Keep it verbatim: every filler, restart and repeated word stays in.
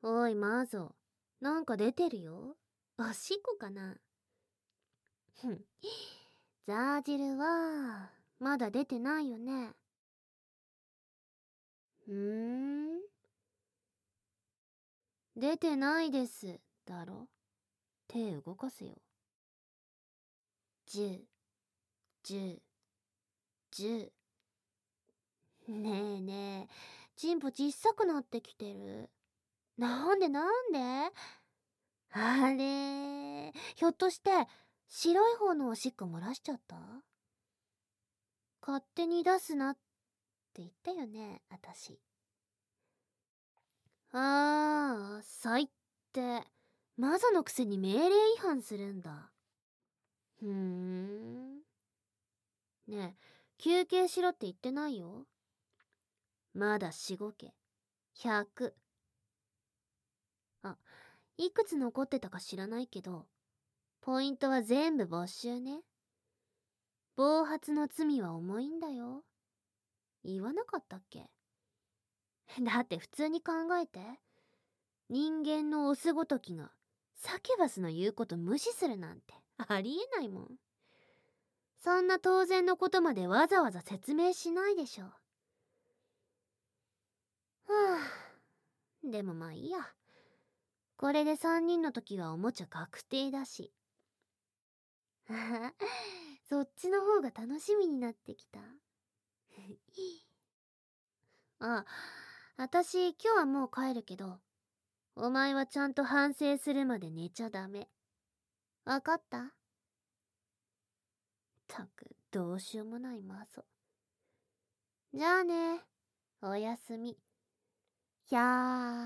おい、マーゾ。なんか出てるよ。おしっこかな。ふん。ザージルは、まだ出てないよね。うーん。出てないです、だろ。手動かせよ。じゅう、じゅう、じゅう。ねえねえ、チンポ小さくなってきてる。なんでなんで？あれ、ひょっとして、白い方のおしっこ漏らしちゃった？勝手に出すなって言ったよね、あたし。ああ、最低。マザのくせに命令違反するんだ。ふーん。ねえ、休憩しろって言ってないよ。まだしごけ。ひゃく。あ、いくつ残ってたか知らないけど、ポイントは全部没収ね。暴発の罪は重いんだよ。言わなかったっけ？だって普通に考えて。人間のオスごときがサキュバスの言うこと無視するなんてありえないもん。そんな当然のことまでわざわざ説明しないでしょ。はあ、でもまあいいや。これでさんにんの時はおもちゃ確定だし。そっちの方が楽しみになってきた。あ、あたし今日はもう帰るけど、お前はちゃんと反省するまで寝ちゃダメ。わかった？ったく、どうしようもないマゾ。じゃあね、おやすみ。ひゃー。